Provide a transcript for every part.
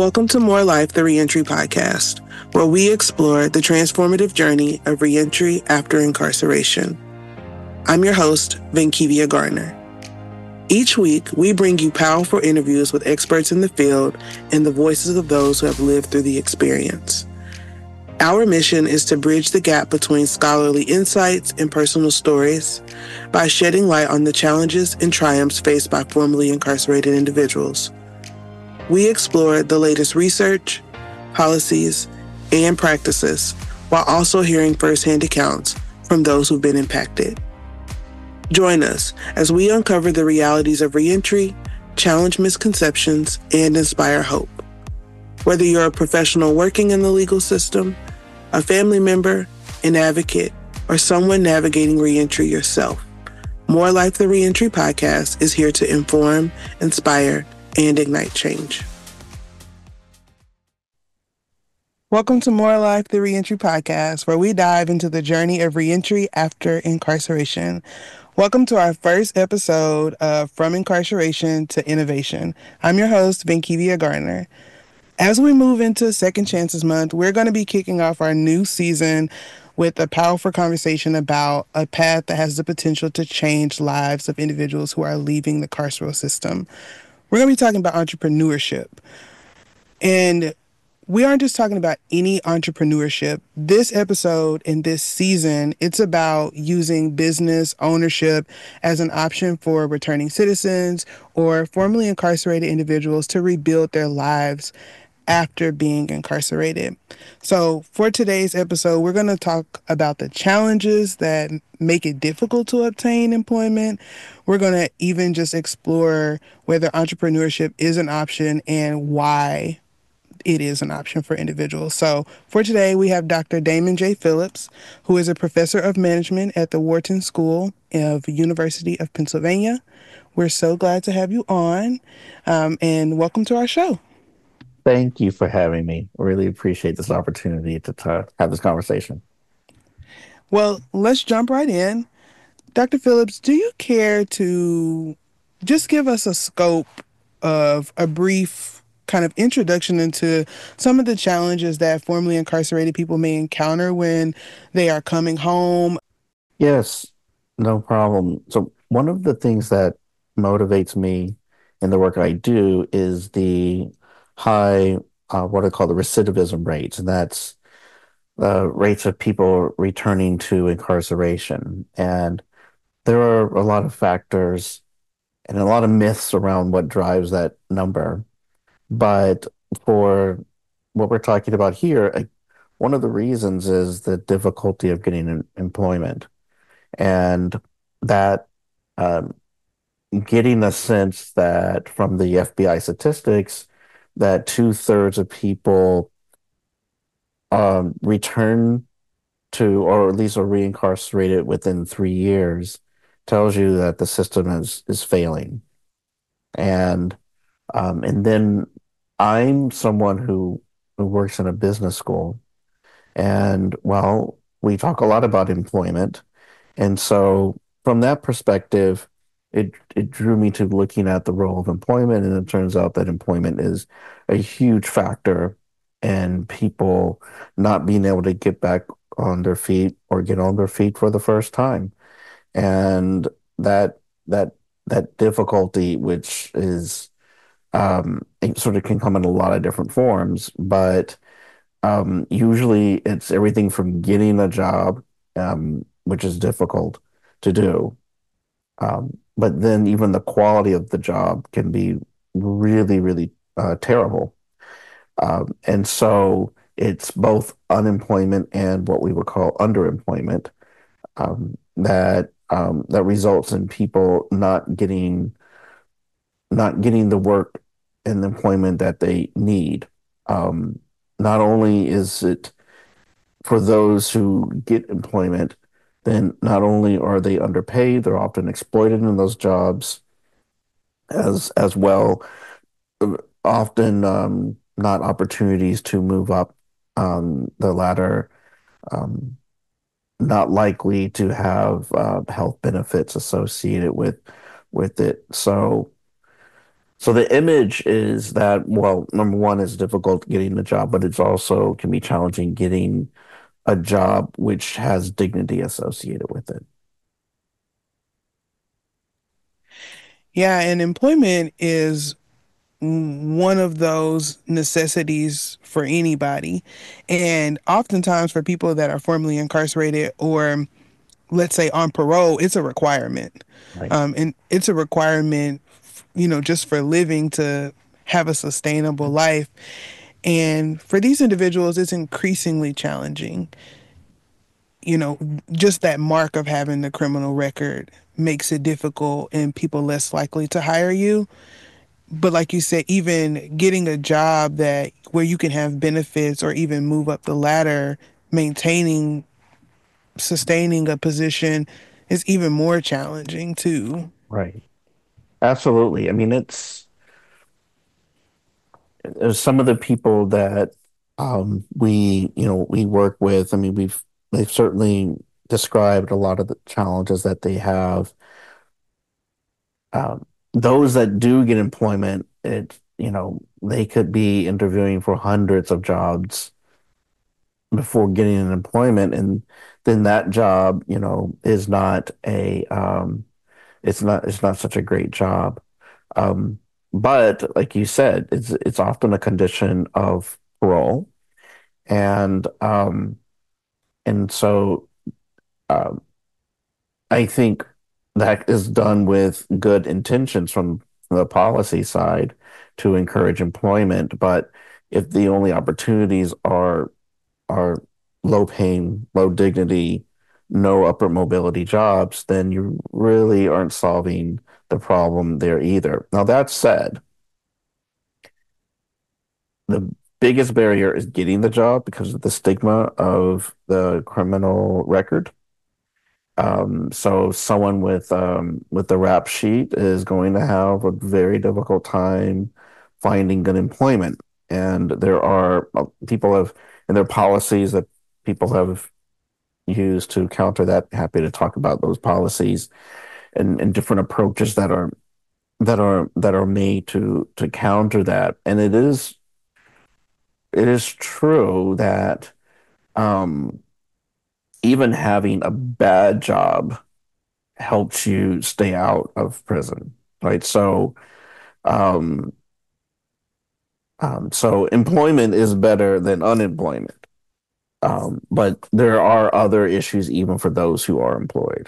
Welcome to More Life, the Reentry Podcast, where we explore the transformative journey of reentry after incarceration. I'm your host, Vankivia Garner. Each week, we bring you powerful interviews with experts in the field and the voices of those who have lived through the experience. Our mission is to bridge the gap between scholarly insights and personal stories by shedding light on the challenges and triumphs faced by formerly incarcerated individuals. We explore the latest research, policies, and practices while also hearing firsthand accounts from those who've been impacted. Join us as we uncover the realities of reentry, challenge misconceptions, and inspire hope. Whether you're a professional working in the legal system, a family member, an advocate, or someone navigating reentry yourself, More Life the Reentry Podcast is here to inform, inspire, and ignite change. Welcome to More Life the Reentry Podcast, where we dive into the journey of reentry after incarceration. Welcome to our first episode of From Incarceration to Innovation. I'm your host, Vankivia Garner. As we move into Second Chances Month, we're going to be kicking off our new season with a powerful conversation about a path that has the potential to change lives of individuals who are leaving the carceral system. We're going to be talking about entrepreneurship. And we aren't just talking about any entrepreneurship. This episode and this season, it's about using business ownership as an option for returning citizens or formerly incarcerated individuals to rebuild their lives after being incarcerated. So for today's episode, we're going to talk about the challenges that make it difficult to obtain employment. We're going to even just explore whether entrepreneurship is an option and why it is an option for individuals. So for today, we have Dr. Damon J. Phillips, who is a professor of management at the Wharton School of University of Pennsylvania. We're so glad to have you on, and welcome to our show. Thank you for having me. Really appreciate this opportunity to have this conversation. Well, let's jump right in. Dr. Phillips, do you care to just give us a scope of a brief kind of introduction into some of the challenges that formerly incarcerated people may encounter when they are coming home? Yes, no problem. So one of the things that motivates me in the work I do is the high, what I call the recidivism rates, and that's the rates of people returning to incarceration. And there are a lot of factors and a lot of myths around what drives that number. But for what we're talking about here, one of the reasons is the difficulty of getting employment, and that um, getting a sense that from the FBI statistics that two-thirds of people return to, or at least are reincarcerated within 3 years, tells you that the system is failing. And and then I'm someone who works in a business school. And well, we talk a lot about employment. And so from that perspective, it drew me to looking at the role of employment. And it turns out that employment is a huge factor in people not being able to get back on their feet or get on their feet for the first time. And that that that difficulty, which is it sort of can come in a lot of different forms, but usually it's everything from getting a job, which is difficult to do, but then even the quality of the job can be really, really terrible. And so it's both unemployment and what we would call underemployment, that results in people not getting the work and the employment that they need. Um, Not only is it for those who get employment, then not only are they underpaid, they're often exploited in those jobs as well. Often not opportunities to move up the ladder, um, not likely to have health benefits associated with it. So the image is that, well, number one, it's difficult getting the job, but it's also can be challenging getting a job which has dignity associated with it. Yeah, and employment is one of those necessities for anybody. And oftentimes for people that are formerly incarcerated or let's say on parole, it's a requirement. Right. And it's a requirement, just for living to have a sustainable life. And for these individuals, it's increasingly challenging. You know, just that mark of having the criminal record makes it difficult and people less likely to hire you. But like you said, even getting a job that where you can have benefits or even move up the ladder, maintaining, sustaining a position is even more challenging too. Right. Absolutely. I mean, some of the people that we work with. I mean, they've certainly described a lot of the challenges that they have. Those that do get employment, they could be interviewing for hundreds of jobs before getting an employment, and then that job, is not it's not such a great job. Um, but like you said, it's often a condition of parole, and so um, I think that is done with good intentions from the policy side to encourage employment. But if the only opportunities are low paying, low dignity, no upper mobility jobs, then you really aren't solving the problem there either. Now, that said, the biggest barrier is getting the job because of the stigma of the criminal record. So someone with the rap sheet is going to have a very difficult time finding good employment. And there are people have and there are policies that people have used to counter that. Happy to talk about those policies and different approaches that are made to counter that. And it is true that um, even having a bad job helps you stay out of prison, right? Um, so employment is better than unemployment. But there are other issues even for those who are employed.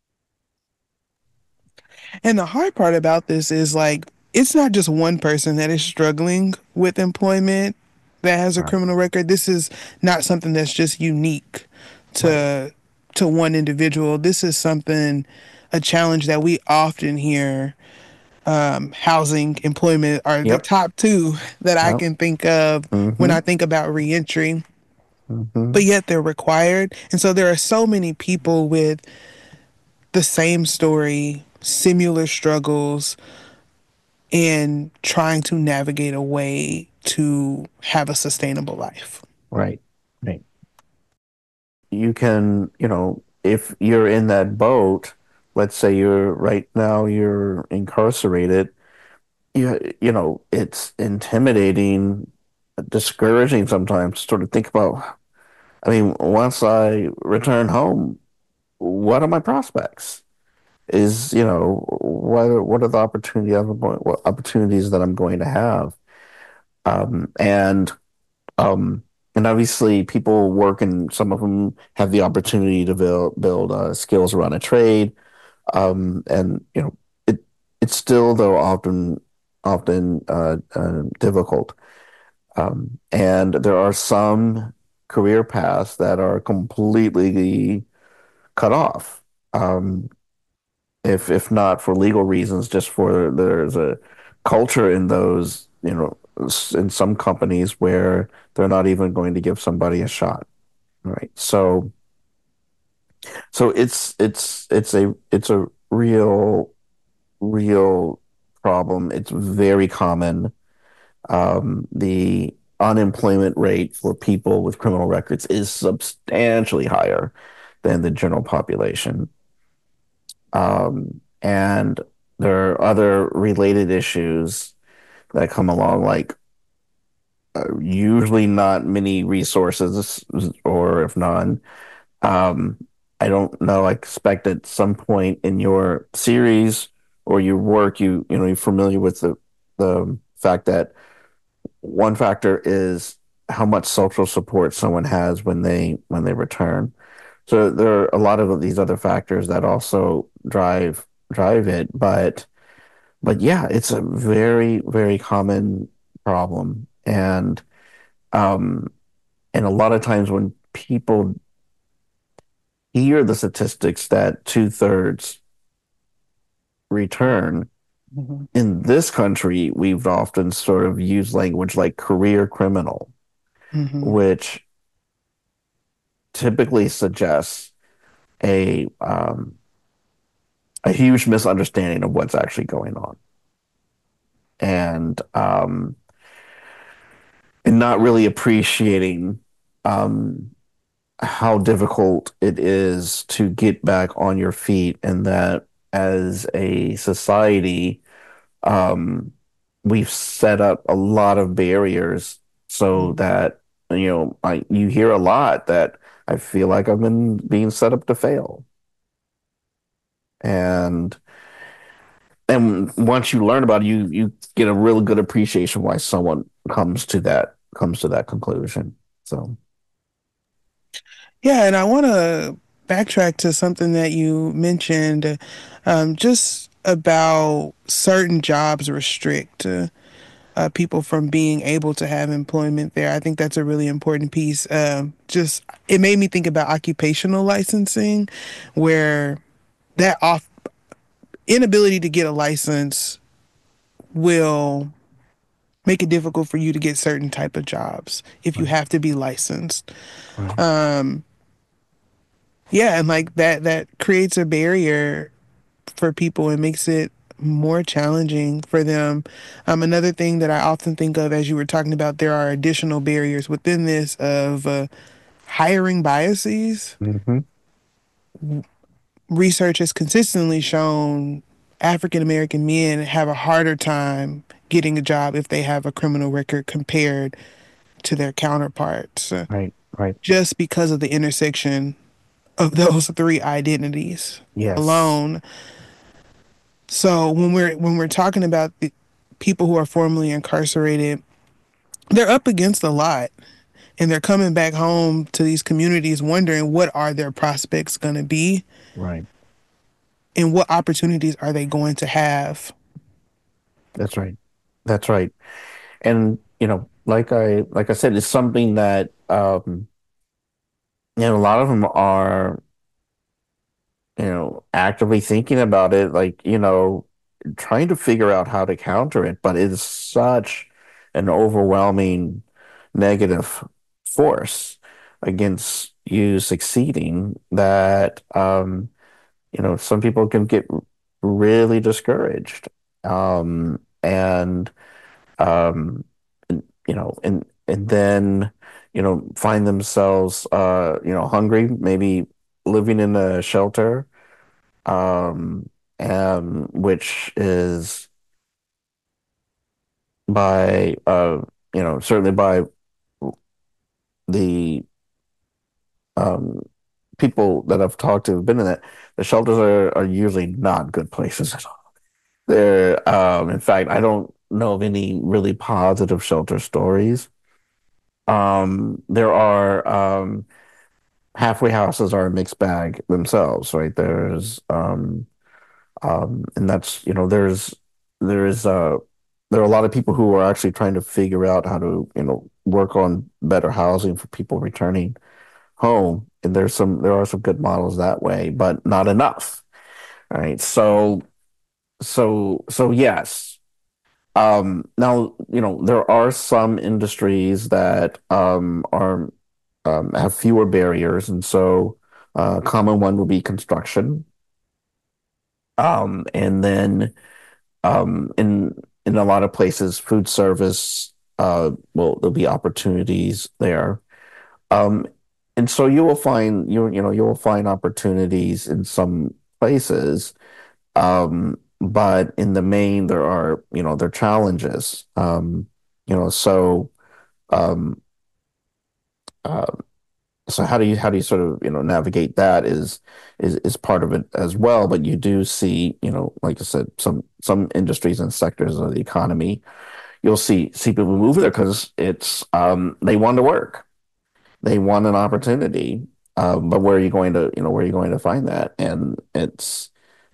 And the hard part about this is like, it's not just one person that is struggling with employment that has a Right, criminal record. This is not something that's just unique right. to one individual. This is something, a challenge that we often hear. Housing, employment are the Yep, top two that I yep. can think of when Mm-hmm, I think about reentry, mm-hmm. but yet they're required. And so there are so many people with the same story, similar struggles, and trying to navigate a way to have a sustainable life. Right, right. You can, if you're in that boat, let's say you're incarcerated, it's intimidating, discouraging sometimes to sort of think about, I mean, once I return home, what are my prospects? What are the what opportunities that I'm going to have? Um, and Um, and obviously, people work, and some of them have the opportunity to build skills around a trade. And it's still though often difficult. And there are some career paths that are completely cut off. Um, if not for legal reasons, just for there's a culture in those, in some companies where they're not even going to give somebody a shot, right? So it's a real problem. It's very common. The unemployment rate for people with criminal records is substantially higher than the general population. And there are other related issues. that come along, like usually not many resources, or if none. Um, I don't know. I expect at some point in your series or your work, you're familiar with the fact that one factor is how much social support someone has when they return. So there are a lot of these other factors that also drive it, but yeah, it's a very, very common problem. Um and a lot of times when people hear the statistics that two-thirds return, Mhm. in this country, we've often sort of used language like career criminal, Mhm. which typically suggests a a huge misunderstanding of what's actually going on, and not really appreciating um, how difficult it is to get back on your feet, and that as a society, um, we've set up a lot of barriers so Mhm. that you hear a lot that I feel like I've been being set up to fail. And once you learn about it, you get a real good appreciation why someone comes to that conclusion. So, Yeah, and I want to backtrack to something that you mentioned, just about certain jobs restrict people from being able to have employment there. I think that's a really important piece. Just it made me think about occupational licensing, where that off inability to get a license will make it difficult for you to get certain type of jobs if you right, have to be licensed. right, Um, yeah, and like that creates a barrier for people and makes it more challenging for them. Another thing that I often think of as you were talking about, there are additional barriers within this of hiring biases. hmm Research has consistently shown African American men have a harder time getting a job if they have a criminal record compared to their counterparts, right, right. just because of the intersection of those three identities Yes, alone. So when we're talking about the people who are formerly incarcerated, they're up against a lot, and they're coming back home to these communities wondering what are their prospects going to be right. and what opportunities are they going to have. That's right. That's right. And like I said, it's something that a lot of them are actively thinking about it, like, trying to figure out how to counter it, but it is such an overwhelming negative force against you succeeding that some people can get really discouraged. And um and then find themselves hungry, maybe living in a shelter, um and which is by certainly by the um people that I've talked to who've been in it, the shelters are usually not good places at all. They're in fact, I don't know of any really positive shelter stories. There are halfway houses are a mixed bag themselves, right? And that's, there is there are a lot of people who are actually trying to figure out how to, work on better housing for people returning home. And there are some good models that way, but not enough, right? So yes. Now, there are some industries that have fewer barriers, and so a common one will be construction. And then in a lot of places, food service, there'll be opportunities there. Um, and so you will find opportunities in some places. but in the main, there are, there are challenges. So um, uh, so how do you sort of, navigate that is part of it as well. But you do see, like I said, some industries and sectors of the economy, you'll see people move there because they want to work, they want an opportunity. But where are you going to find that? And it's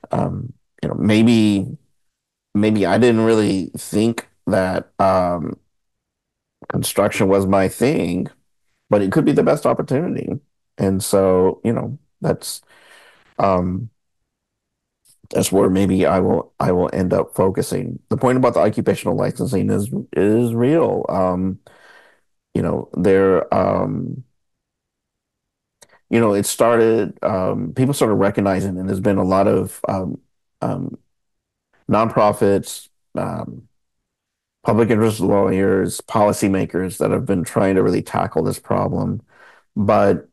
maybe I didn't really think that construction was my thing, but it could be the best opportunity. And so, um, that's where maybe I will end up focusing. The point about the occupational licensing is real. There it started people started recognizing, and there's been a lot of um, nonprofits, um, public interest lawyers, policymakers that have been trying to really tackle this problem. But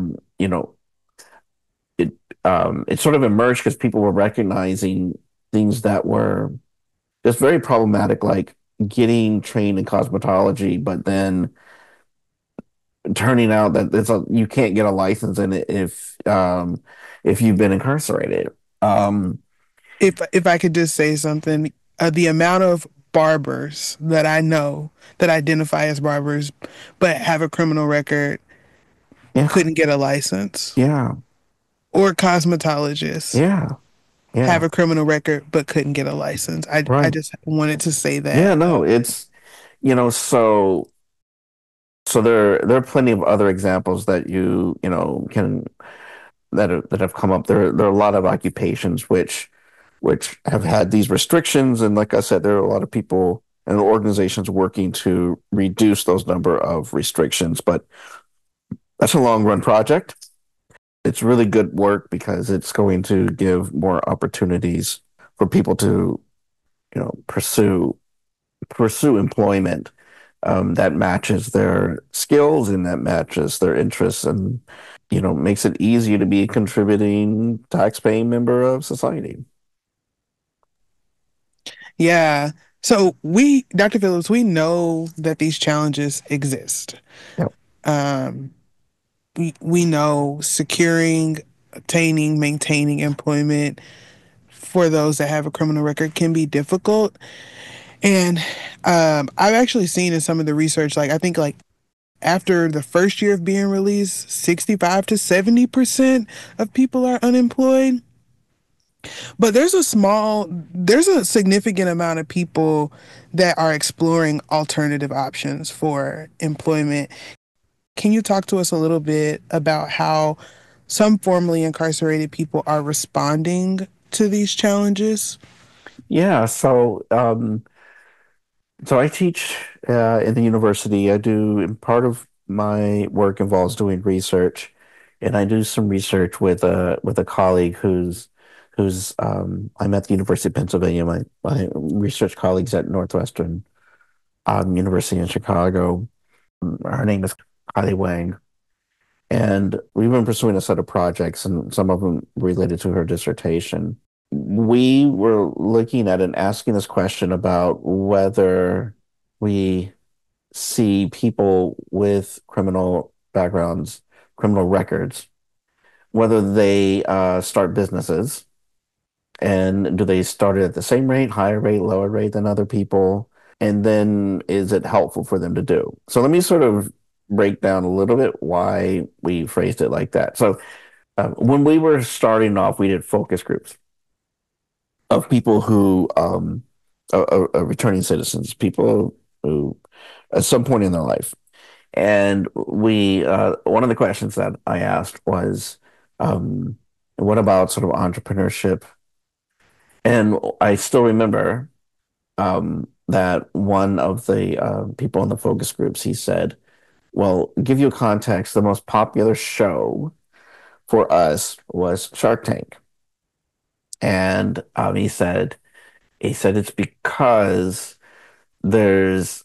it it sort of emerged because people were recognizing things that were just very problematic, like getting trained in cosmetology, but then turning out that you can't get a license in it if you've been incarcerated. Um, If I could just say something, the amount of barbers that I know that identify as barbers but have a criminal record yeah, couldn't get a license, yeah, or cosmetologists yeah, have yeah, a criminal record but couldn't get a license. I right. just wanted to say Yeah, that. no, it's so there are plenty of other examples that can that have come up. There are a lot of occupations which have had these restrictions, and like I said, there are a lot of people and organizations working to reduce those number of restrictions. But that's a long run project. It's really good work because it's going to give more opportunities for people to pursue employment that matches their skills and that matches their interests, and makes it easier to be a contributing tax-paying member of society. Yeah. So Dr. Phillips, we know that these challenges exist. Yep. Um, we know securing, attaining, maintaining employment for those that have a criminal record can be difficult. And I've actually seen in some of the research, like I think like after the first year of being released, 65 to 70% of people are unemployed. But there's a significant amount of people that are exploring alternative options for employment. Can you talk to us a little bit about how some formerly incarcerated people are responding to these challenges? Yeah, so I teach in the university. I do, and part of my work involves doing research, and I do some research with a colleague who's I'm at the University of Pennsylvania. My research colleagues at Northwestern University in Chicago. Her name is Kylie Wang, and we've been pursuing a set of projects, and some of them related to her dissertation. We were looking at and asking this question about whether we see people with criminal backgrounds, criminal records, whether they start businesses, and do they start it at the same rate, higher rate, lower rate than other people? And then is it helpful for them to do? So let me sort of break down a little bit why we phrased it like that. So when we were starting off, we did focus groups of people who returning citizens, people who at some point in their life. And we one of the questions that I asked was, um, what about sort of entrepreneurship? And I still remember that one of the people in the focus groups, he said, well, give you a context, the most popular show for us was Shark Tank. And he said it's because there's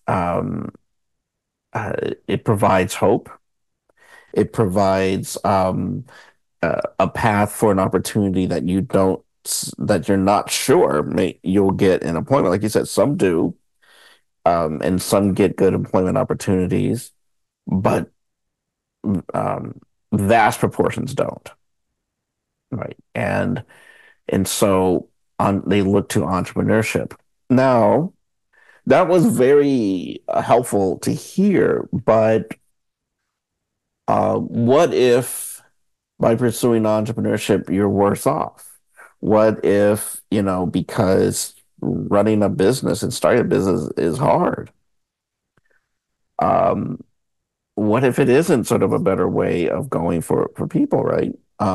it provides hope. It provides a path for an opportunity that you don't that you're not sure you'll get in employment. Like you said, some do, and some get good employment opportunities, but um, vast proportions don't, right? And so they look to entrepreneurship. Now, that was very helpful to hear, but what if by pursuing entrepreneurship you're worse off? What if, because running a business and starting a business is hard? Um, what if it isn't sort of a better way of going for people, right?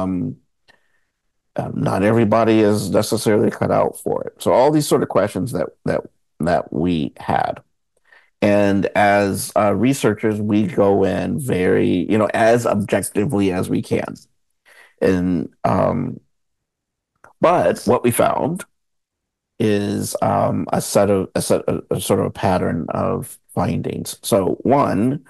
Not everybody is necessarily cut out for it. So all these sort of questions that we had. And as researchers, we go in very, as objectively as we can. And but what we found is a sort of a pattern of findings. So one,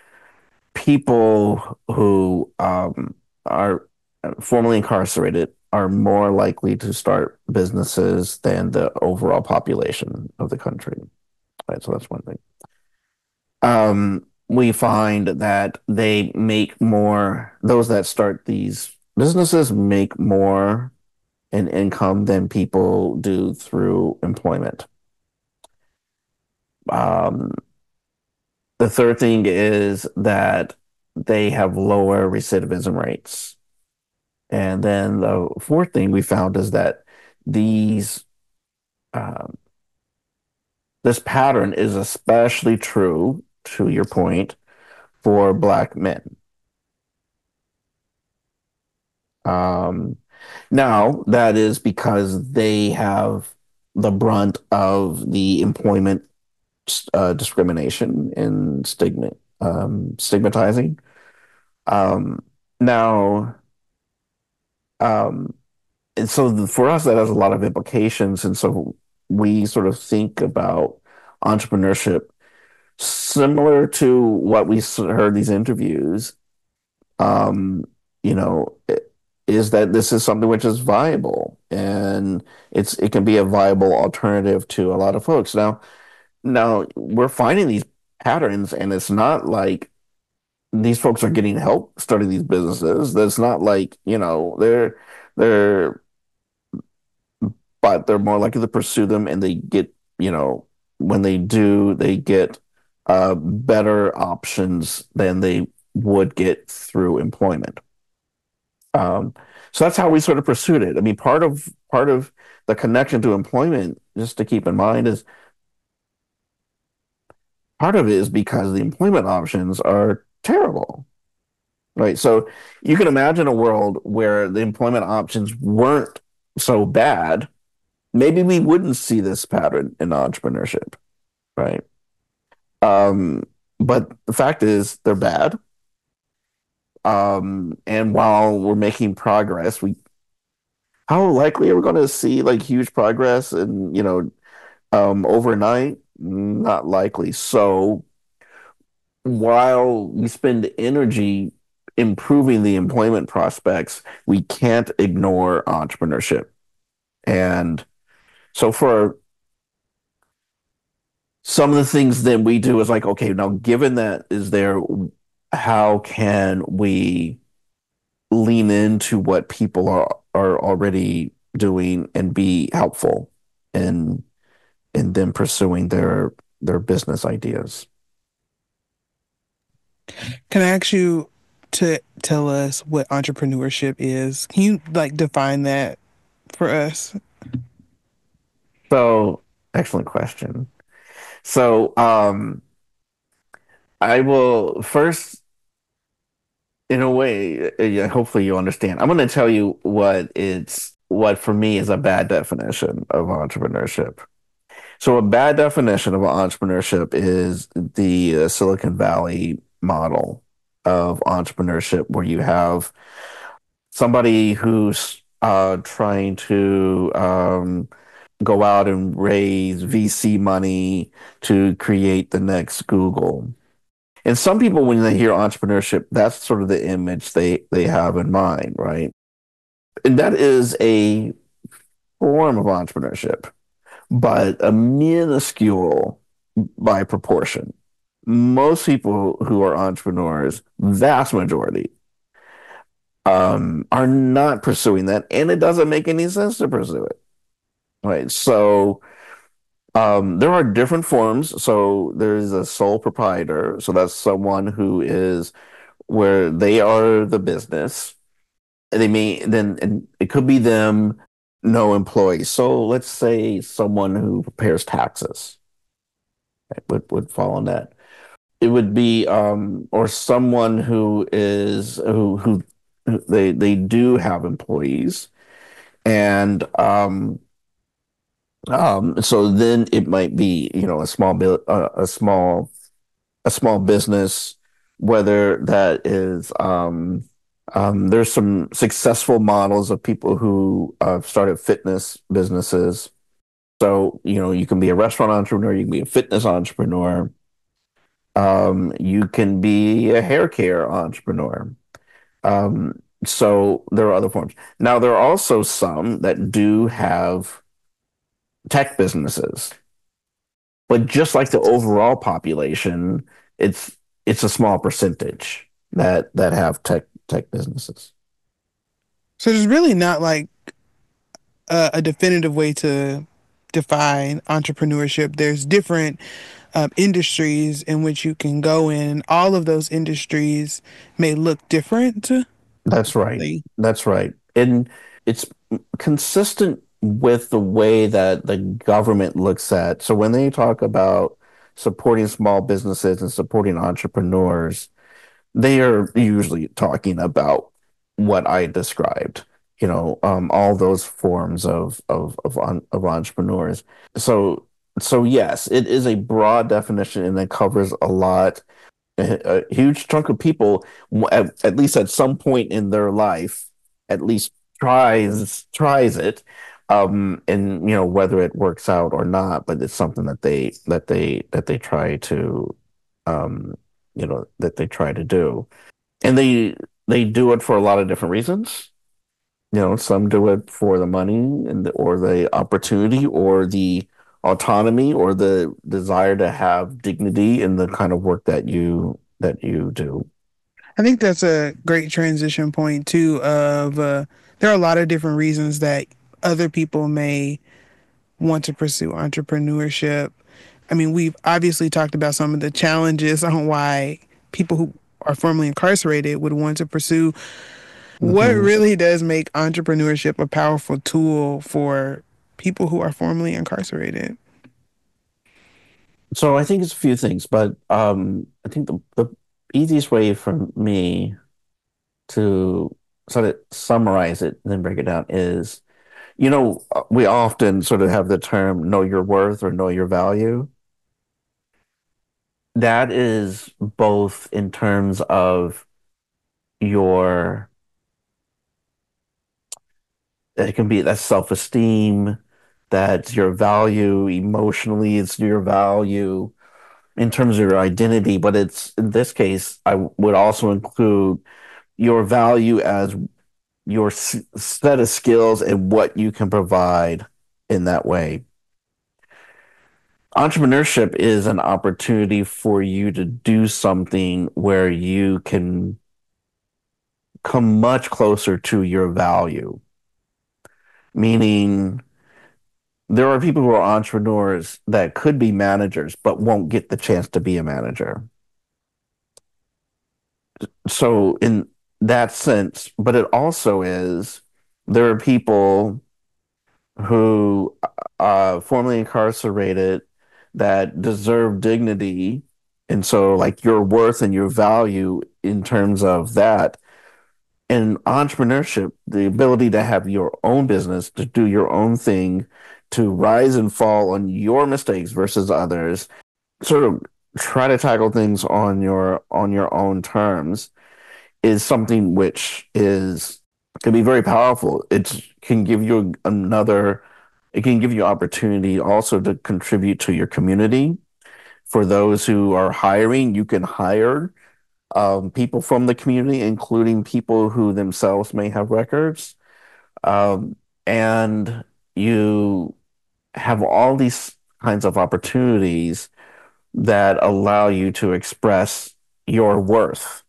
people who are formerly incarcerated are more likely to start businesses than the overall population of the country. Right, so that's one thing. We find that they make more, those that start these businesses make more in income than people do through employment. Um, the third thing is that they have lower recidivism rates. And then the fourth thing we found is that these um, this pattern is especially true, to your point, for Black men. Um, Now, that is because they have the brunt of the employment discrimination and stigmatizing. Um, now, um, and so for us, that has a lot of implications. And so we sort of think about entrepreneurship similar to what we heard these interviews. Um, you know, is that this is something which is viable and it can be a viable alternative to a lot of folks. Now we're finding these patterns, and it's not like these folks are getting help starting these businesses. That's not like, they're but they're more likely to pursue them, and they get, when they do, they get better options than they would get through employment. Um, so that's how we sort of pursued it. I mean, part of the connection to employment, just to keep in mind, is part of it is because the employment options are terrible, right? So you can imagine a world where the employment options weren't so bad. Maybe we wouldn't see this pattern in entrepreneurship, right? Um, but the fact is, they're bad. And while we're making progress, we how likely are we going to see like huge progress and overnight? Not likely. So while we spend energy improving the employment prospects, we can't ignore entrepreneurship. And so for some of the things that we do is like, okay, now given that is there, how can we lean into what people are already doing and be helpful in them pursuing their business ideas? Can I ask you to tell us what entrepreneurship is? Can you like define that for us? So, excellent question. So, I will first, in a way, yeah, hopefully you understand. I'm going to tell you what for me is a bad definition of entrepreneurship. So, a bad definition of entrepreneurship is the Silicon Valley model of entrepreneurship, where you have somebody who's trying to go out and raise VC money to create the next Google. And some people, when they hear entrepreneurship, that's sort of the image they have in mind, right? And that is a form of entrepreneurship, but a minuscule by proportion. Most people who are entrepreneurs, vast majority, are not pursuing that, and it doesn't make any sense to pursue it. Right. So there are different forms. So there's a sole proprietor. So that's someone who is where they are the business. They may then, and it could be them, no employees. So let's say someone who prepares taxes, right, would fall in that. It would be or someone who is who they do have employees, and so then it might be, a small bill, a small business, whether that is, there's some successful models of people who started fitness businesses. So, you can be a restaurant entrepreneur, you can be a fitness entrepreneur, you can be a hair care entrepreneur. So there are other forms. Now, there are also some that do have tech businesses. But just like the overall population, it's it's a small percentage that have tech businesses. So there's really not like a definitive way to define entrepreneurship. There's different industries in which you can go in, and all of those industries may look different. That's right. Like, That's right. And it's consistent with the way that the government looks at. So when they talk about supporting small businesses and supporting entrepreneurs, they are usually talking about what I described, all those forms of entrepreneurs. So so yes, it is a broad definition and it covers a lot. A huge chunk of people, at least at some point in their life, at least tries it, and whether it works out or not, but it's something that they try to, um, that they try to do, and they do it for a lot of different reasons. Some do it for the money or the opportunity or the autonomy or the desire to have dignity in the kind of work that you do. I think that's a great transition point too. Of there are a lot of different reasons that other people may want to pursue entrepreneurship. I mean, we've obviously talked about some of the challenges on why people who are formerly incarcerated would want to pursue. What hmm really does make entrepreneurship a powerful tool for people who are formerly incarcerated? So I think it's a few things, but I think the easiest way for me to sort of summarize it and then break it down is, we often sort of have the term know your worth or know your value. That is both in terms of your, it can be that self-esteem, that's your value emotionally, it's your value in terms of your identity, but it's in this case, I would also include your value as your set of skills and what you can provide in that way. Entrepreneurship is an opportunity for you to do something where you can come much closer to your value, meaning there are people who are entrepreneurs that could be managers but won't get the chance to be a manager. So in that sense, but it also is there are people who formerly incarcerated that deserve dignity, and so like your worth and your value in terms of that. And entrepreneurship, the ability to have your own business, to do your own thing, to rise and fall on your mistakes versus others, sort of try to tackle things on your own terms is something which is can be very powerful. It can give you it can give you opportunity also to contribute to your community. For those who are hiring, you can hire people from the community, including people who themselves may have records. And you have all these kinds of opportunities that allow you to express your worth.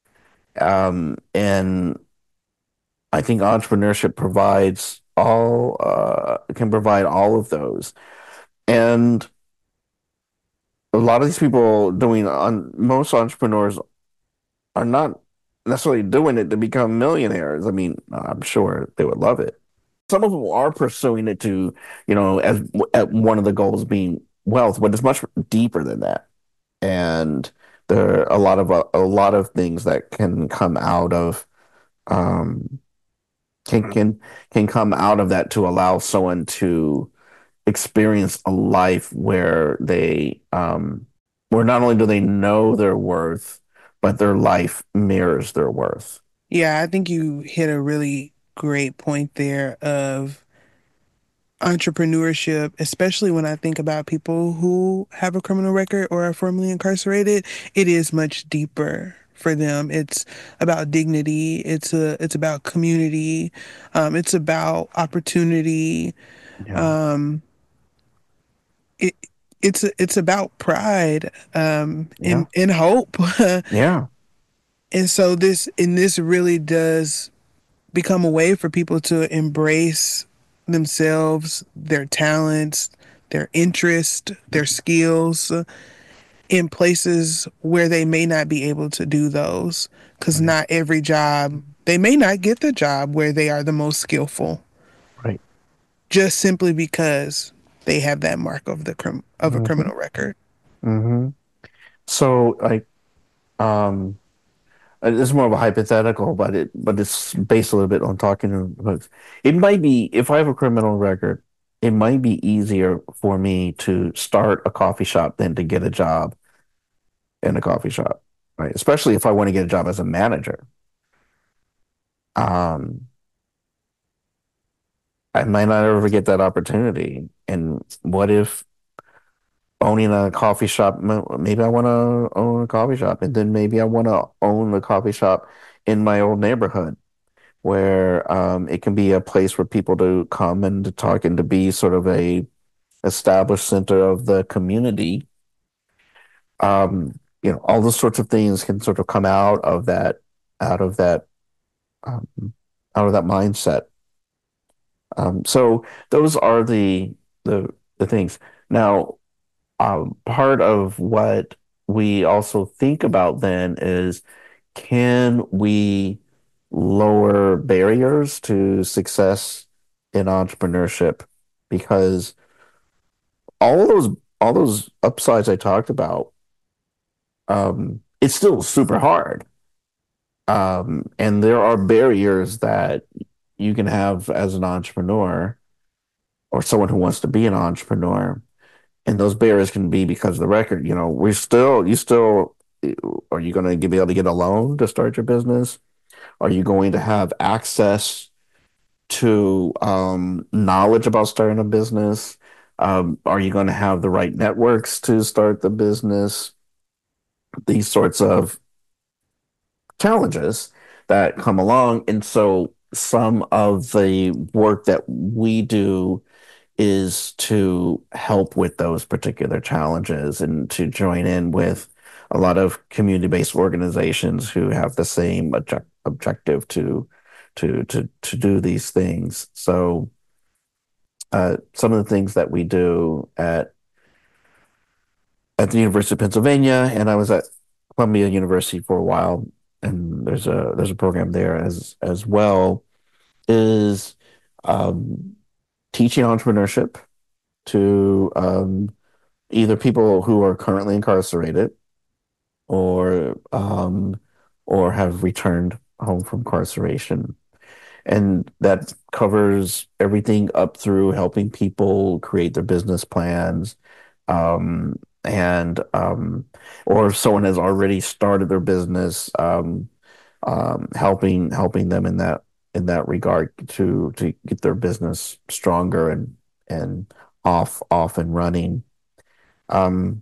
And I think entrepreneurship provides all can provide all of those. And a lot of these people doing on most entrepreneurs are not necessarily doing it to become millionaires. I mean, I'm sure they would love it. Some of them are pursuing it to, as at one of the goals being wealth, but it's much deeper than that. And there are a lot of things that can come out of um can come out of that to allow someone to experience a life where not only do they know their worth, but their life mirrors their worth. Yeah, I think you hit a really great point there of entrepreneurship, especially when I think about people who have a criminal record or are formerly incarcerated. It is much deeper for them. It's about dignity. It's about community. It's about opportunity. Yeah. Um, it it's about pride, Yeah. and hope. Yeah. And so this really does become a way for people to embrace themselves, their talents, their interest, their skills in places where they may not be able to do those. Because Right. not every job, they may not get the job where they are the most skillful, Right. just simply because they have that mark of a Hmm. criminal record. Hmm. So like it's more of a hypothetical, but it's based a little bit on talking about it might be if I have a criminal record, it might be easier for me to start a coffee shop than to get a job in a coffee shop, right? Especially if I want to get a job as a manager. Um, I might not ever get that opportunity. And what if owning a coffee shop, maybe I want to own a coffee shop, and then maybe I want to own a coffee shop in my old neighborhood where it can be a place for people to come and to talk and to be sort of a established center of the community. All those sorts of things can sort of come out of that, um, out of that mindset. So those are the things. Now, part of what we also think about then is can we lower barriers to success in entrepreneurship? Because all those upsides I talked about, it's still super hard. And there are barriers that you can have as an entrepreneur or someone who wants to be an entrepreneur. And those barriers can be because of the record. Are you going to be able to get a loan to start your business? Are you going to have access to knowledge about starting a business? Are you going to have the right networks to start the business? These sorts of challenges that come along. And so some of the work that we do is to help with those particular challenges and to join in with a lot of community-based organizations who have the same objective to do these things. So some of the things that we do at the University of Pennsylvania, and I was at Columbia University for a while, and there's a program there as well, is um, teaching entrepreneurship to either people who are currently incarcerated or or have returned home from incarceration. And that covers everything up through helping people create their business plans, and or if someone has already started their business, helping them in that regard to get their business stronger and off and running. Um,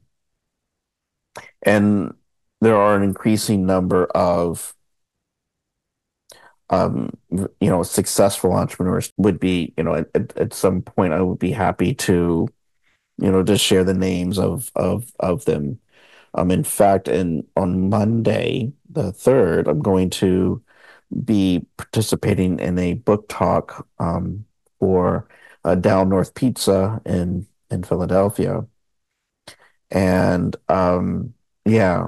and there are an increasing number of successful entrepreneurs would be, at some point I would be happy to, just share the names of them. In fact, on Monday, the 3rd, I'm going to be participating in a book talk for Down North Pizza in Philadelphia. And yeah,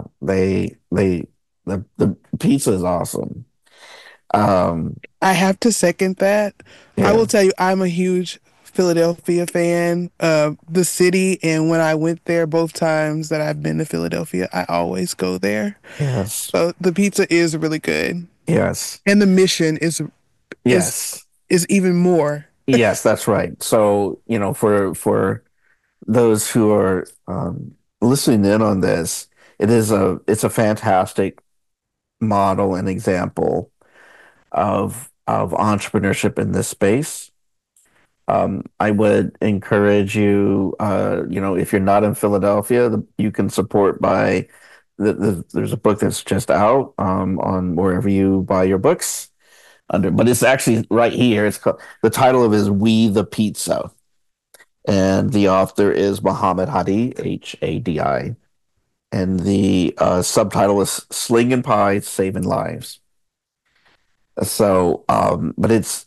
the pizza is awesome. Um, I have to second that. I yeah, will tell you, I'm a huge Philadelphia fan of the city, and when I went there both times that I've been to Philadelphia, I always go there. yes, So the pizza is really good, yes, and the mission is yes, is even more. yes, that's right. So, for those who are listening in on this, it's a fantastic model and example of entrepreneurship in this space. I would encourage you, if you're not in Philadelphia, you can support by there's a book that's just out on wherever you buy your books but it's actually right here. The title of it is We the Pizza, and the author is Muhammad Hadi, Hadi, and the subtitle is Slinging Pie, Saving Lives. So, but it's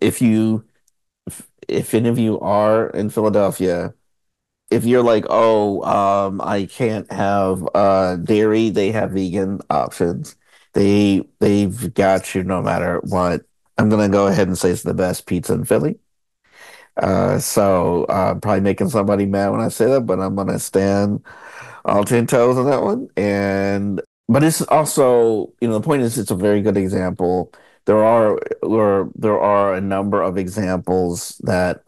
if any of you are in Philadelphia, if you're like, oh, I can't have dairy, they have vegan options. They've got you no matter what. I'm gonna go ahead and say it's the best pizza in Philly. So probably making somebody mad when I say that, but I'm gonna stand all 10 toes on that one. But it's also, the point is it's a very good example. There are a number of examples that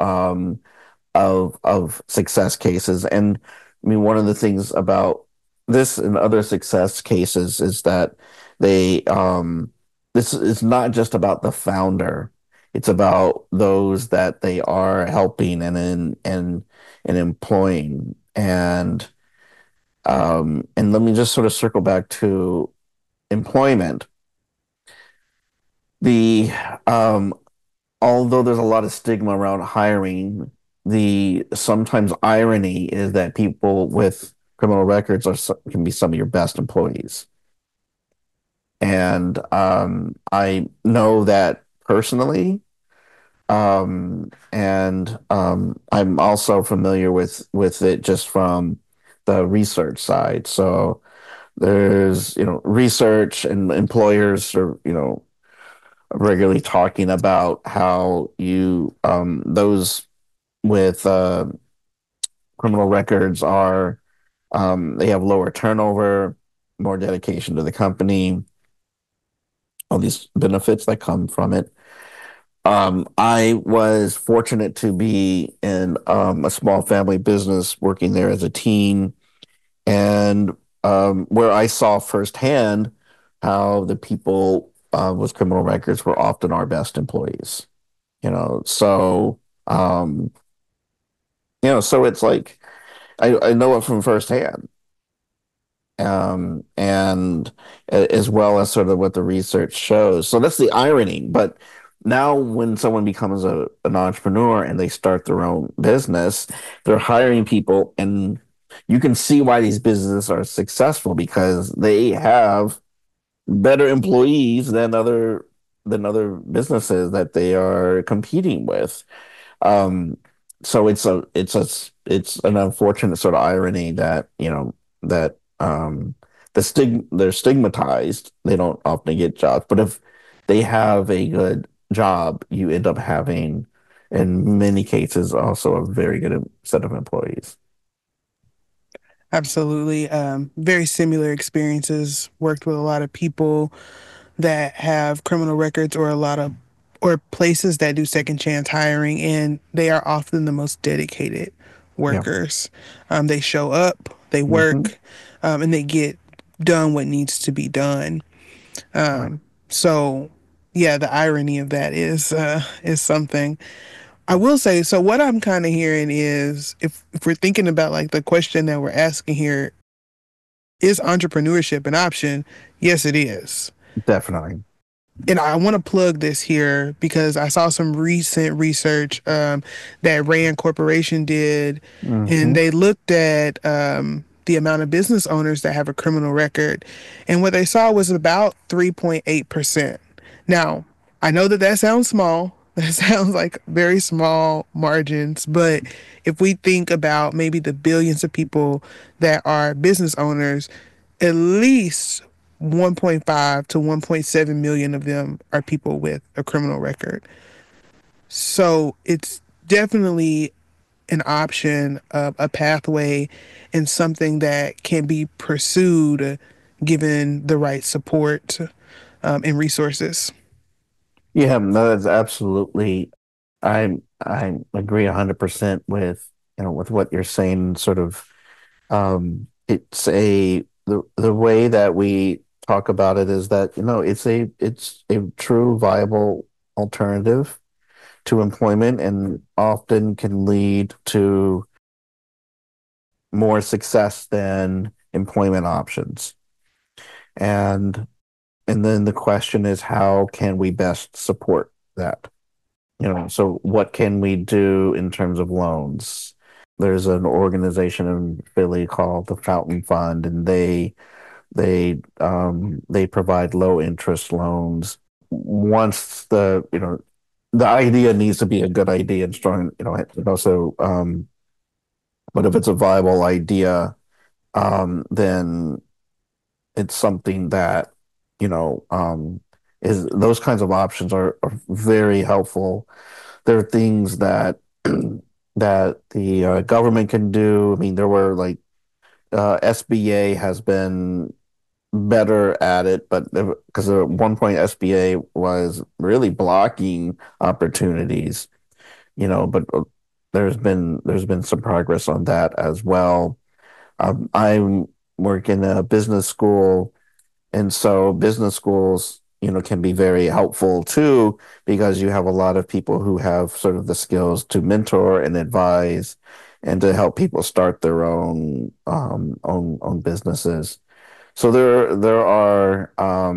of success cases. And I mean, one of the things about this and other success cases is that they this is not just about the founder. It's about those that they are helping and employing. And let me just sort of circle back to employment. The Although there's a lot of stigma around hiring, the sometimes irony is that people with criminal records can be some of your best employees. And I know that personally. And I'm also familiar with it just from the research side. So there's, research, and employers are, regularly talking about how those with criminal records they have lower turnover, more dedication to the company, all these benefits that come from it. I was fortunate to be in a small family business working there as a teen, and where I saw firsthand how the people with criminal records were often our best employees. So so it's like I know it from firsthand, and as well as sort of what the research shows. So that's the irony. But now, when someone becomes an entrepreneur and they start their own business, they're hiring people, and you can see why these businesses are successful because they have better employees than other businesses that they are competing with. Um, so it's an unfortunate sort of irony that that they're stigmatized. They don't often get jobs, but if they have a good job, you end up having, in many cases, also a very good set of employees. Absolutely. Very similar experiences. Worked with a lot of people that have criminal records or places that do second chance hiring, and they are often the most dedicated Yeah. workers. They show up, they Hmm. work, and they get done what needs to be done. Right. So, yeah, the irony of that is something. I will say, so what I'm kind of hearing is if we're thinking about like the question that we're asking here, is entrepreneurship an option? Yes, it is. Definitely. and I want to plug this here because I saw some recent research that Rand Corporation did, and Hmm. they looked at the amount of business owners that have a criminal record, and what they saw was about 3.8%. Now, I know that that sounds small. That sounds like very small margins, but if we think about maybe the billions of people that are business owners, at least 1.5 to 1.7 million of them are people with a criminal record. So it's definitely an option, a pathway, and something that can be pursued given the right support and resources. Yeah, no, that's absolutely. I agree 100% with with what you're saying. Sort of, it's the way that we talk about it is that it's a true viable alternative to employment and often can lead to more success than employment options. And and then the question is, how can we best support that? So what can we do in terms of loans? There's an organization in Philly called the Fountain Fund, and they provide low interest loans. Once the idea needs to be a good idea and strong, and also but if it's a viable idea, then it's something that, you know, um, is those kinds of options are very helpful. There are things that that the government can do. I mean, there were like SBA has been better at it, but because at one point SBA was really blocking opportunities, but there's been some progress on that as well. I'm working in a business school, and so business schools, can be very helpful too, because you have a lot of people who have sort of the skills to mentor and advise and to help people start their own businesses. So there are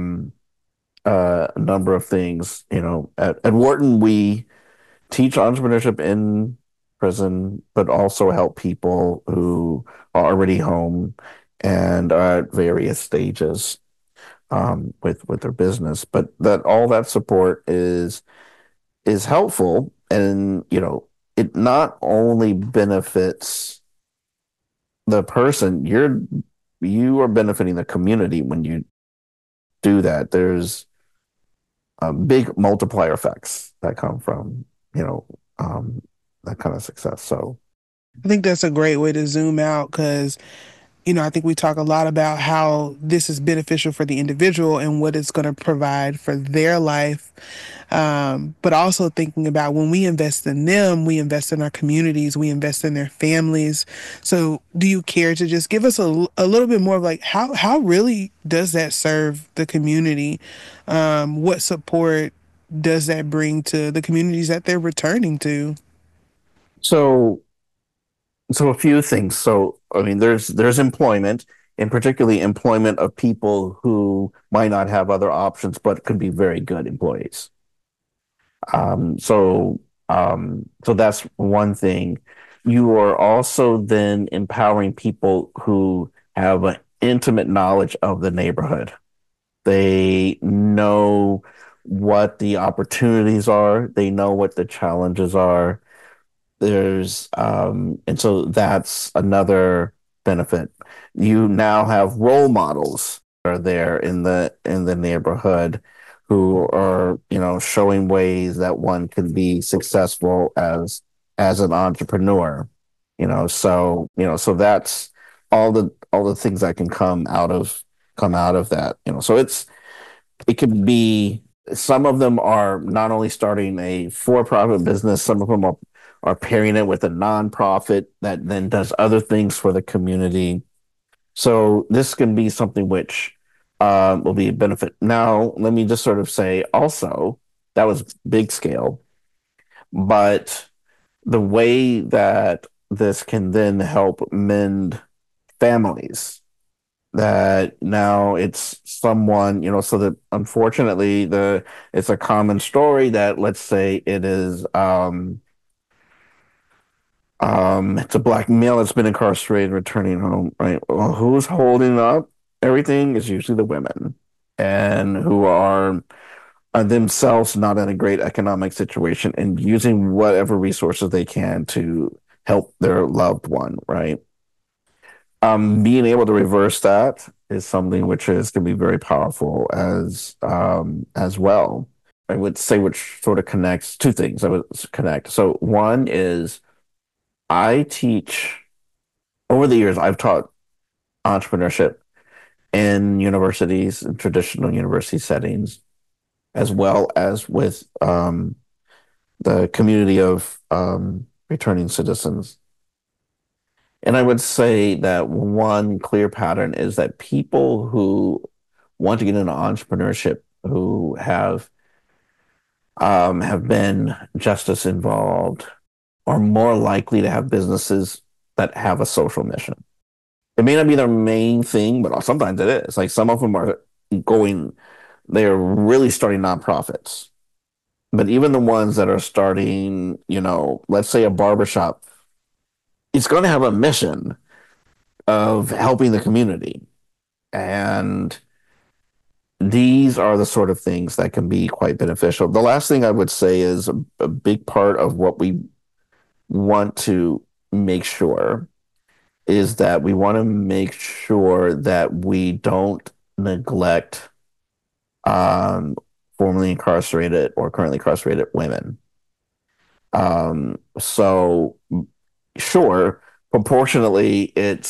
a number of things, at Wharton we teach entrepreneurship in prison, but also help people who are already home and are at various stages with their business. But that all that support is helpful, and it not only benefits the person, you are benefiting the community when you do that. There's big multiplier effects that come from you know um, that kind of success. So I think that's a great way to zoom out because, I think we talk a lot about how this is beneficial for the individual and what it's going to provide for their life. But also thinking about when we invest in them, we invest in our communities, we invest in their families. So, do you care to just give us a little bit more of like how really does that serve the community? What support does that bring to the communities that they're returning to? so so a few things. So I mean, there's employment, and particularly employment of people who might not have other options, but could be very good employees. So that's one thing. You are also then empowering people who have an intimate knowledge of the neighborhood. They know what the opportunities are. They know what the challenges are. And so that's another benefit. You now have role models are there in the neighborhood who are, showing ways that one can be successful as an entrepreneur. So that's all the things that can come out of that. So it could be some of them are not only starting a for-profit business, some of them are pairing it with a nonprofit that then does other things for the community. So this can be something which will be a benefit. Now, let me just sort of say also that was big scale, but the way that this can then help mend families that now it's someone, so that unfortunately it's a common story that, let's say it is it's a black male that's been incarcerated returning home, right? Well, who's holding up everything is usually the women, and who are themselves not in a great economic situation and using whatever resources they can to help their loved one, right? Being able to reverse that is something which is going to be very powerful as well. I would say, which sort of connects two things. I would connect. So one is I teach over the years. I've taught entrepreneurship in universities, in traditional university settings, as well as with the community of returning citizens. And I would say that one clear pattern is that people who want to get into entrepreneurship, who have been justice involved, are more likely to have businesses that have a social mission. It may not be their main thing, but sometimes it is. Like some of them are going, they are really starting nonprofits. But even the ones that are starting, let's say a barbershop, it's going to have a mission of helping the community. And these are the sort of things that can be quite beneficial. The last thing I would say is a big part of what we want to make sure is that we want to make sure that we don't neglect um, formerly incarcerated or currently incarcerated women. So sure, proportionately,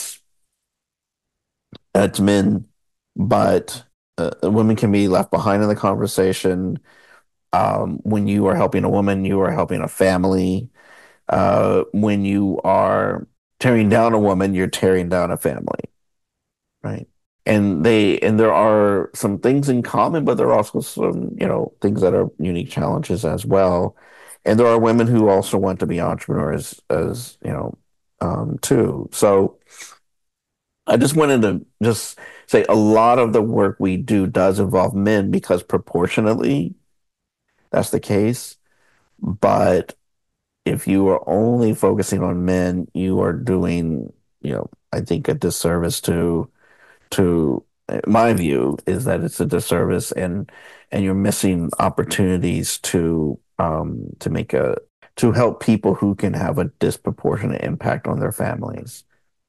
it's men, but women can be left behind in the conversation. When you are helping a woman, you are helping a family. When you are tearing down a woman, you're tearing down a family, right? And there are some things in common, but there are also some, things that are unique challenges as well. And there are women who also want to be entrepreneurs as, too. So I just wanted to just say a lot of the work we do does involve men because proportionately that's the case. But if you are only focusing on men, you are doing, I think a disservice to my view is that it's a disservice and you're missing opportunities to make to help people who can have a disproportionate impact on their families.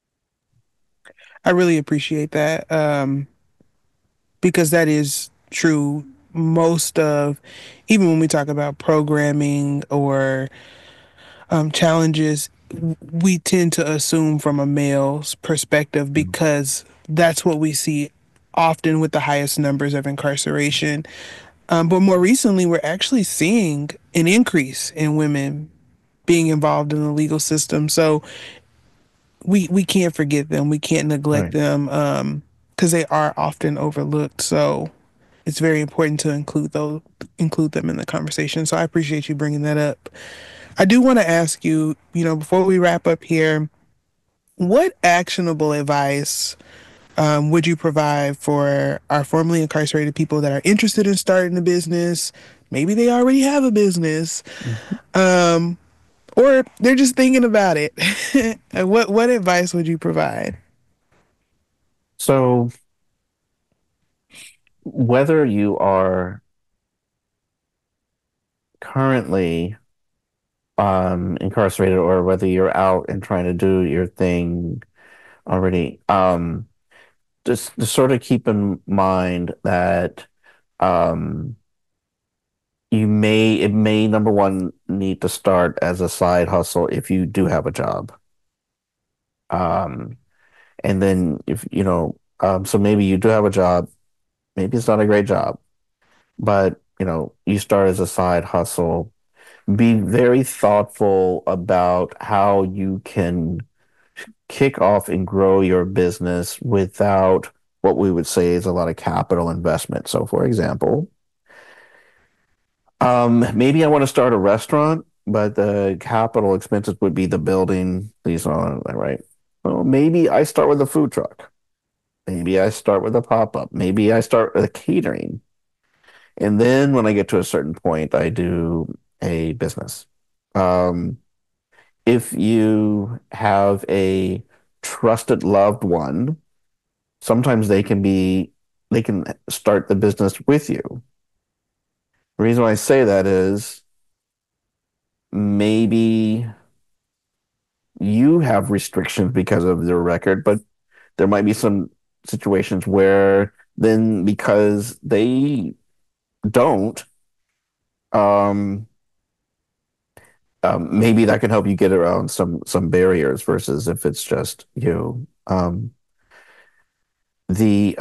I really appreciate that because that is true. Most of, even when we talk about programming or challenges, we tend to assume from a male's perspective because that's what we see often with the highest numbers of incarceration. But more recently, we're actually seeing an increase in women being involved in the legal system. So we can't forget them. We can't neglect Right. them because they are often overlooked. So it's very important to include them in the conversation. So I appreciate you bringing that up. I do want to ask you, before we wrap up here, what actionable advice would you provide for our formerly incarcerated people that are interested in starting a business? Maybe they already have a business, Mhm. um, or they're just thinking about it. What advice would you provide? So whether you are currently incarcerated or whether you're out and trying to do your thing already, just sort of keep in mind that um, it may number one need to start as a side hustle if you do have a job. Um, and then if so maybe you do have a job, maybe it's not a great job, but you start as a side hustle. Be very thoughtful about how you can kick off and grow your business without what we would say is a lot of capital investment. So, for example, maybe I want to start a restaurant, but the capital expenses would be the building, these are right. Well, maybe I start with a food truck. Maybe I start with a pop-up. Maybe I start with a catering. And then when I get to a certain point, I do a business. Um, if you have a trusted loved one, sometimes they can start the business with you. The reason why I say that is maybe you have restrictions because of their record, but there might be some situations where then because they don't, um, maybe that can help you get around some barriers versus if it's just you. The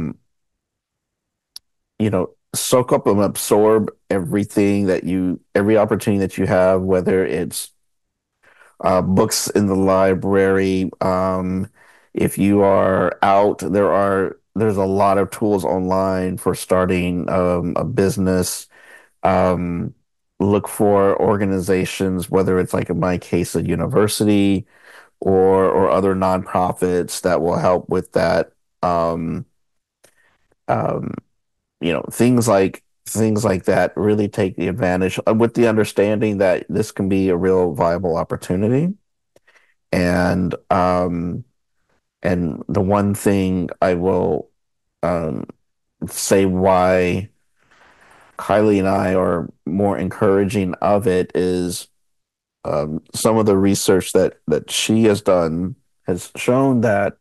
soak up and absorb everything every opportunity that you have, whether it's books in the library. If you are out, there's a lot of tools online for starting a business. Um, look for organizations, whether it's like in my case, a university or other nonprofits that will help with that. Um, um, things like that really take the advantage with the understanding that this can be a real viable opportunity. And and the one thing I will um, say why Kylie and I are more encouraging of it is some of the research that she has done has shown that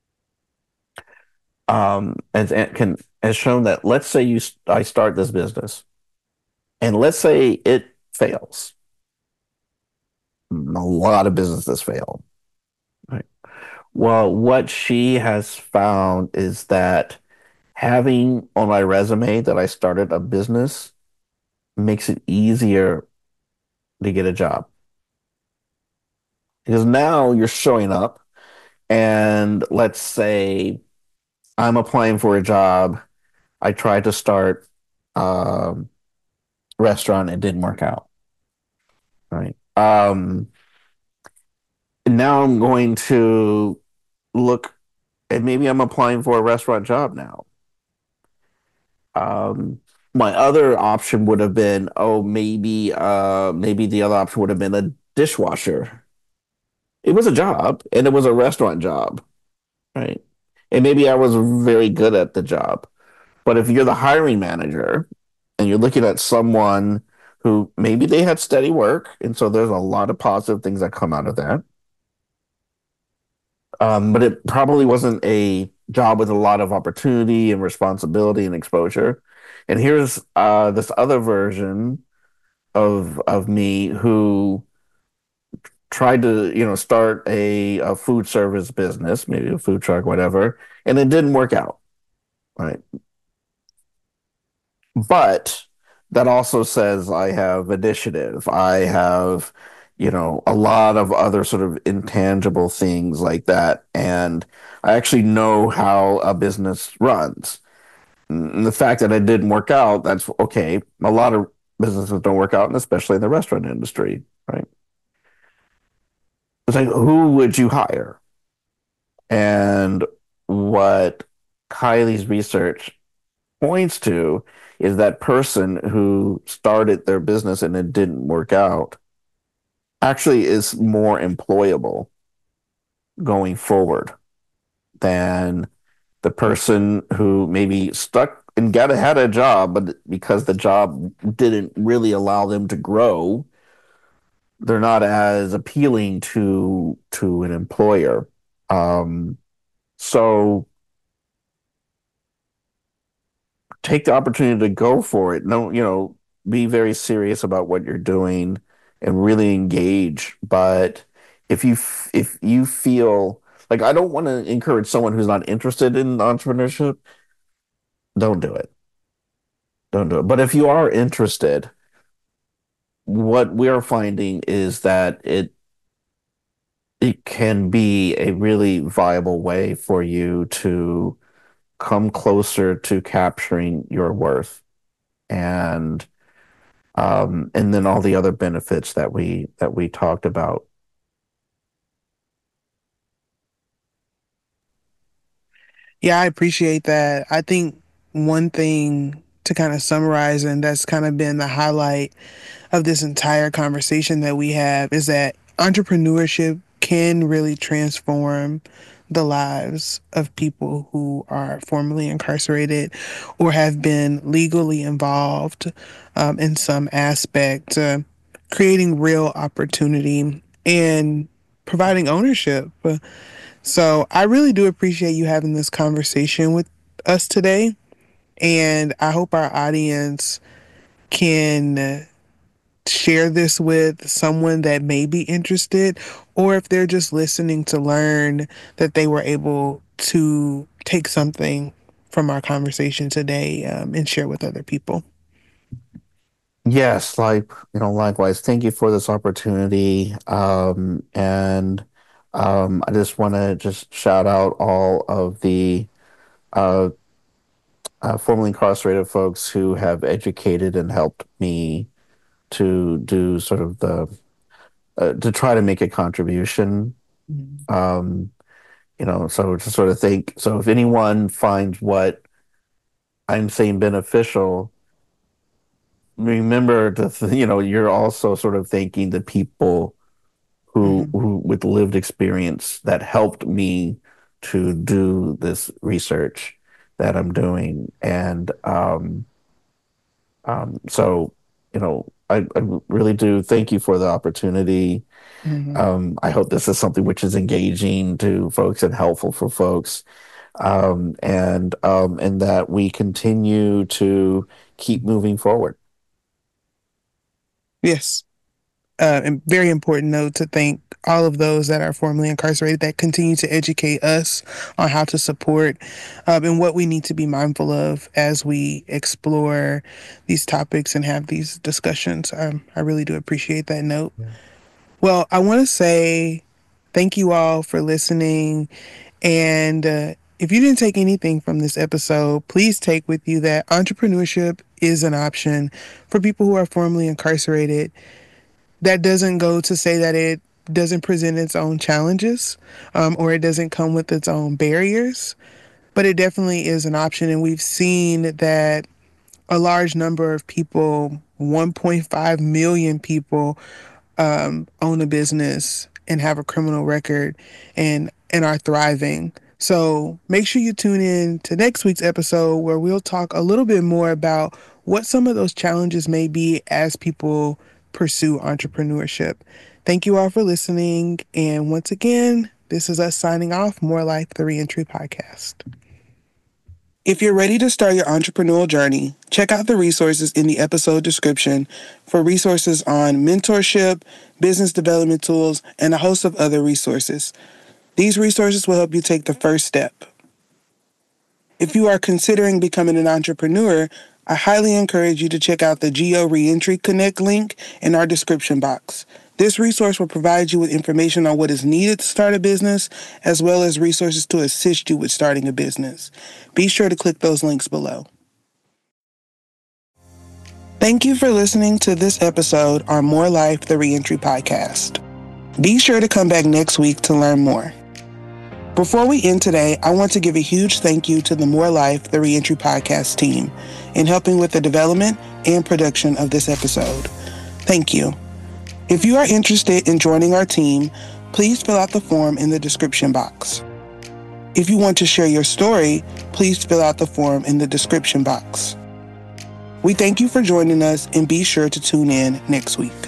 and can has shown that let's say I start this business and let's say it fails. A lot of businesses fail. Right. Well, what she has found is that having on my resume that I started a business makes it easier to get a job because now you're showing up and let's say I'm applying for a job. I tried to start a restaurant. It didn't work out. Right. Now I'm going to look and maybe I'm applying for a restaurant job now. Um, my other option would have been, oh, maybe the other option would have been a dishwasher. It was a job and it was a restaurant job, right? And maybe I was very good at the job. But if you're the hiring manager and you're looking at someone who maybe they had steady work, and so there's a lot of positive things that come out of that. But it probably wasn't a job with a lot of opportunity and responsibility and exposure. And here's this other version of me who tried to, start a food service business, maybe a food truck, whatever, and it didn't work out, right? But that also says I have initiative. I have, a lot of other sort of intangible things like that. And I actually know how a business runs. And the fact that it didn't work out, that's okay. A lot of businesses don't work out, and especially in the restaurant industry, right? It's like, who would you hire? And what Kylie's research points to is that person who started their business and it didn't work out actually is more employable going forward than the person who maybe stuck and had a job, but because the job didn't really allow them to grow, they're not as appealing to an employer. Um, so take the opportunity to go for it. No, be very serious about what you're doing and really engage. But if you feel like I don't want to encourage someone who's not interested in entrepreneurship, don't do it. Don't do it. But if you are interested, what we are finding is that it can be a really viable way for you to come closer to capturing your worth and then all the other benefits that we talked about. Yeah, I appreciate that. I think one thing to kind of summarize, and that's kind of been the highlight of this entire conversation that we have, is that entrepreneurship can really transform the lives of people who are formerly incarcerated or have been legally involved in some aspect, creating real opportunity and providing ownership. So I really do appreciate you having this conversation with us today. And I hope our audience can share this with someone that may be interested, or if they're just listening to learn, that they were able to take something from our conversation today and share with other people. Yes, likewise. Thank you for this opportunity. And I just want to just shout out all of the uh, formerly incarcerated folks who have educated and helped me to do sort of to try to make a contribution. Mhm. Um, so to sort of think, so if anyone finds what I'm saying beneficial, remember you're also sort of thanking the people who Mhm. who with lived experience that helped me to do this research that I'm doing. And so, I really do thank you for the opportunity. Mhm. I hope this is something which is engaging to folks and helpful for folks. And that we continue to keep moving forward. Yes. And very important note to thank all of those that are formerly incarcerated that continue to educate us on how to support and what we need to be mindful of as we explore these topics and have these discussions. I really do appreciate that note. Yeah. Well, I want to say thank you all for listening. And if you didn't take anything from this episode, please take with you that entrepreneurship is an option for people who are formerly incarcerated. That doesn't go to say that it doesn't present its own challenges or it doesn't come with its own barriers, but it definitely is an option. And we've seen that a large number of people, 1.5 million people, own a business and have a criminal record and are thriving. So make sure you tune in to next week's episode where we'll talk a little bit more about what some of those challenges may be as people pursue entrepreneurship. Thank you all for listening. And once again, this is us signing off. More Life, the Reentry Podcast. If you're ready to start your entrepreneurial journey, check out the resources in the episode description for resources on mentorship, business development tools, and a host of other resources. These resources will help you take the first step. If you are considering becoming an entrepreneur, I highly encourage you to check out the Geo Reentry Connect link in our description box. This resource will provide you with information on what is needed to start a business, as well as resources to assist you with starting a business. Be sure to click those links below. Thank you for listening to this episode on More Life, the Reentry Podcast. Be sure to come back next week to learn more. Before we end today, I want to give a huge thank you to the More Life, the Reentry Podcast team in helping with the development and production of this episode. Thank you. If you are interested in joining our team, please fill out the form in the description box. If you want to share your story, please fill out the form in the description box. We thank you for joining us and be sure to tune in next week.